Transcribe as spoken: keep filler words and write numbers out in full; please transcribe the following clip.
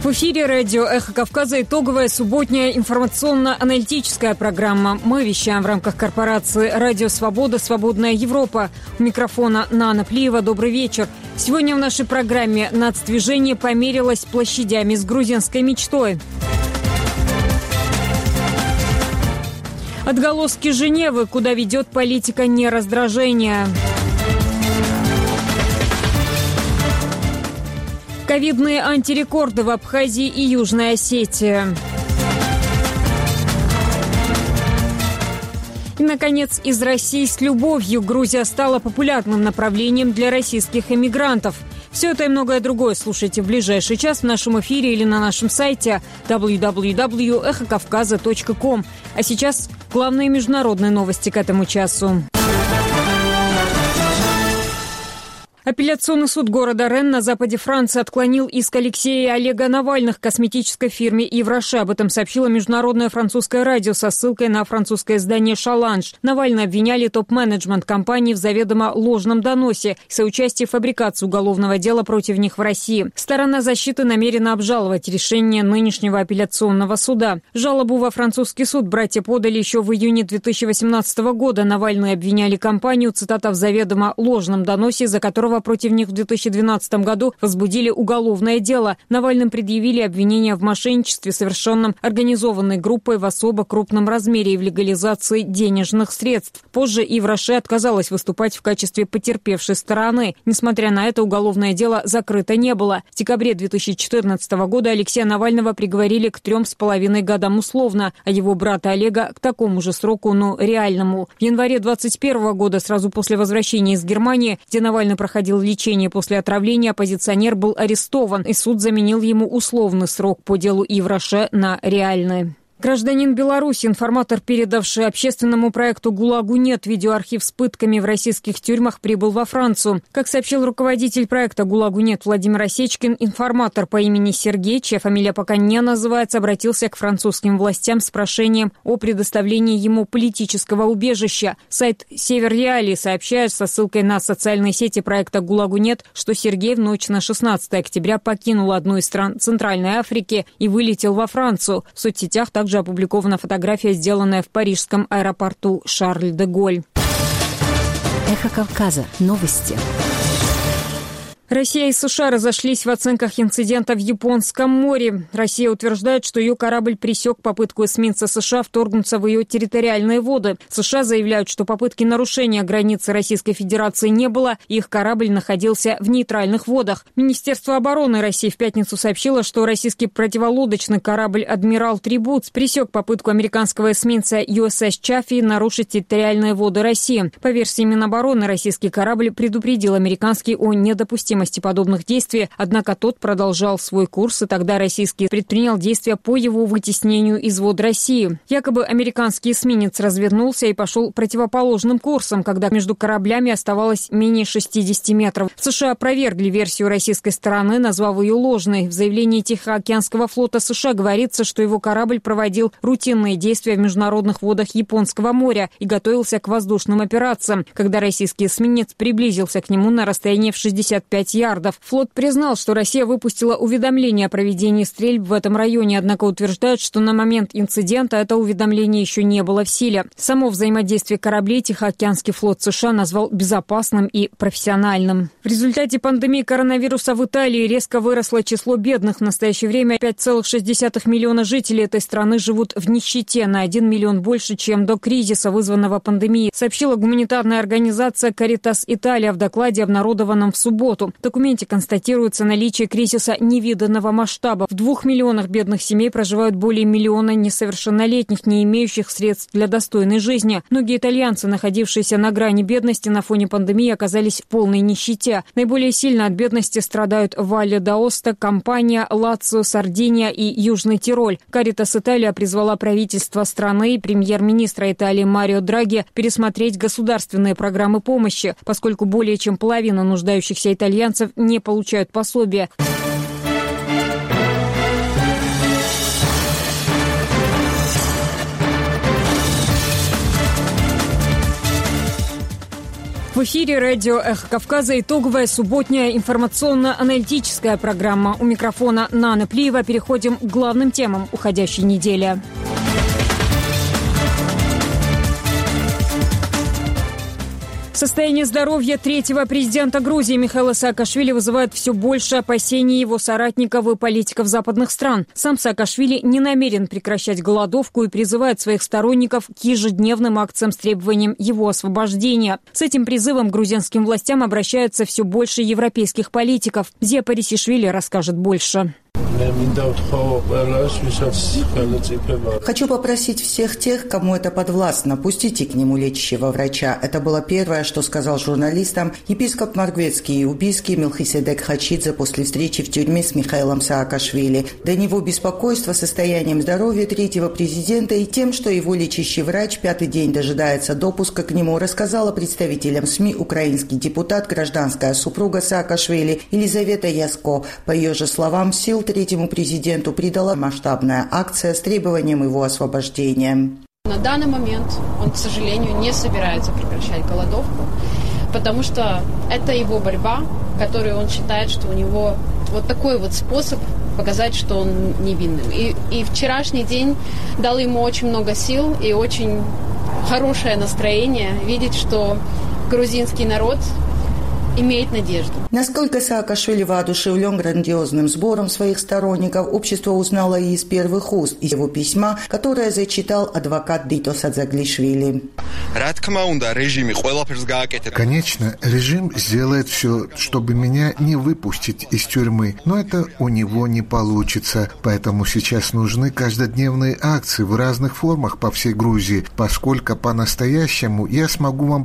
В эфире радио «Эхо Кавказа» итоговая субботняя информационно-аналитическая программа. Мы вещаем в рамках корпорации «Радио Свобода. Свободная Европа». У микрофона Нана Плиева. Добрый вечер. Сегодня в нашей программе нацдвижение померилось площадями с грузинской мечтой. Отголоски Женевы, куда ведет политика нераздражения. Ковидные антирекорды в Абхазии и Южной Осетии. И, наконец, из России с любовью Грузия стала популярным направлением для российских эмигрантов. Все это и многое другое слушайте в ближайший час в нашем эфире или на нашем сайте дабл ю дабл ю дабл ю точка эхо кавказа точка ком. А сейчас главные международные новости к этому часу. Апелляционный суд города Ренн на западе Франции отклонил иск Алексея и Олега Навальных косметической фирме Ивроше. Об этом сообщило международное французское радио со ссылкой на французское издание «Шаланж». Навальные обвиняли топ-менеджмент компании в заведомо ложном доносе и соучастии в фабрикации уголовного дела против них в России. Сторона защиты намерена обжаловать решение нынешнего апелляционного суда. Жалобу во французский суд братья подали еще в июне две тысячи восемнадцатого года. Навальные обвиняли компанию, цитата, в заведомо ложном доносе, за которого против них в две тысячи двенадцатом году возбудили уголовное дело. Навальным предъявили обвинения в мошенничестве, совершенном организованной группой в особо крупном размере и в легализации денежных средств. Позже Ивроше отказалась выступать в качестве потерпевшей стороны. Несмотря на это, уголовное дело закрыто не было. В декабре две тысячи четырнадцатого года Алексея Навального приговорили к трем с половиной годам условно, а его брата Олега к такому же сроку, но реальному. В январе двадцать первого года, сразу после возвращения из Германии, где Навальный проходил лечение после отравления, оппозиционер был арестован, и суд заменил ему условный срок по делу Ивроше на реальный. Гражданин Беларуси, информатор, передавший общественному проекту «ГУЛАГу нет» видеоархив с пытками в российских тюрьмах, прибыл во Францию. Как сообщил руководитель проекта «ГУЛАГу нет» Владимир Осечкин, информатор по имени Сергей, чья фамилия пока не называется, обратился к французским властям с прошением о предоставлении ему политического убежища. Сайт «Север Реалии» сообщает со ссылкой на социальные сети проекта «ГУЛАГу нет», что Сергей в ночь на шестнадцатое октября покинул одну из стран Центральной Африки и вылетел во Францию. В соцсетях также Также опубликована фотография, сделанная в парижском аэропорту Шарль-де-Голь. Эхо Кавказа. Новости. Россия и США разошлись в оценках инцидента в Японском море. Россия утверждает, что ее корабль пресек попытку эсминца США вторгнуться в ее территориальные воды. США заявляют, что попытки нарушения границы Российской Федерации не было, и их корабль находился в нейтральных водах. Министерство обороны России в пятницу сообщило, что российский противолодочный корабль «Адмирал Трибутс» пресек попытку американского эсминца ю эс эс Чаффи нарушить территориальные воды России. По версии Минобороны, российский корабль предупредил американский о недопустимости подобных действий, однако тот продолжал свой курс, и тогда российский предпринял действия по его вытеснению из вод России. Якобы американский эсминец развернулся и пошел противоположным курсом, когда между кораблями оставалось менее шестидесяти метров. США опровергли версию российской стороны, назвав ее ложной. В заявлении Тихоокеанского флота США говорится, что его корабль проводил рутинные действия в международных водах Японского моря и готовился к воздушным операциям, когда российский эсминец приблизился к нему на расстояние в шестьдесят пять ярдов. Флот признал, что Россия выпустила уведомление о проведении стрельб в этом районе, однако утверждает, что на момент инцидента это уведомление еще не было в силе. Само взаимодействие кораблей Тихоокеанский флот США назвал безопасным и профессиональным. В результате пандемии коронавируса в Италии резко выросло число бедных. В настоящее время пять целых шесть десятых миллиона жителей этой страны живут в нищете, на один миллион больше, чем до кризиса, вызванного пандемией, сообщила гуманитарная организация «Каритас Италия» в докладе, обнародованном в субботу. В документе констатируется наличие кризиса невиданного масштаба. В двух миллионах бедных семей проживают более миллиона несовершеннолетних, не имеющих средств для достойной жизни. Многие итальянцы, находившиеся на грани бедности на фоне пандемии, оказались в полной нищете. Наиболее сильно от бедности страдают Валле д'Аоста, Кампания, Лацио, Сардиния и Южный Тироль. Каритас Италия призвала правительство страны и премьер-министра Италии Марио Драги пересмотреть государственные программы помощи, поскольку более чем половина нуждающихся итальянцев не получают пособия. В эфире радио «Эхо Кавказа» итоговая субботняя информационно-аналитическая программа. У микрофона Нана Плиева. Переходим к главным темам уходящей недели. Состояние здоровья третьего президента Грузии Михаила Саакашвили вызывает все больше опасений его соратников и политиков западных стран. Сам Саакашвили не намерен прекращать голодовку и призывает своих сторонников к ежедневным акциям с требованием его освобождения. С этим призывом к грузинским властям обращаются все больше европейских политиков. Зия Парисишвили расскажет больше. Хочу попросить всех тех, кому это подвластно, пустите к нему лечащего врача. Это было первое, что сказал журналистам епископ Маргветский и Убийский Мелхиседек Хачидзе после встречи в тюрьме с Михаилом Саакашвили. До него беспокойство состоянием здоровья третьего президента и тем, что его лечащий врач пятый день дожидается допуска к нему, рассказала представителям СМИ украинский депутат, гражданская супруга Саакашвили Елизавета Яско. По ее же словам, сил третьему президенту придала масштабная акция с требованием его освобождения. На данный момент он, к сожалению, не собирается прекращать голодовку, потому что это его борьба, которую он считает, что у него вот такой вот способ показать, что он невинным. И, и вчерашний день дал ему очень много сил и очень хорошее настроение видеть, что грузинский народ имеет надежду. Насколько Саакашвили воодушевлен грандиозным сбором своих сторонников, общество узнало и из первых уст, из его письма, которое зачитал адвокат Дито Садзаглишвили. Конечно, режим сделает все, чтобы меня не выпустить из тюрьмы, но это у него не получится, поэтому сейчас нужны каждодневные акции в разных формах по всей Грузии, поскольку по-настоящему я смогу вам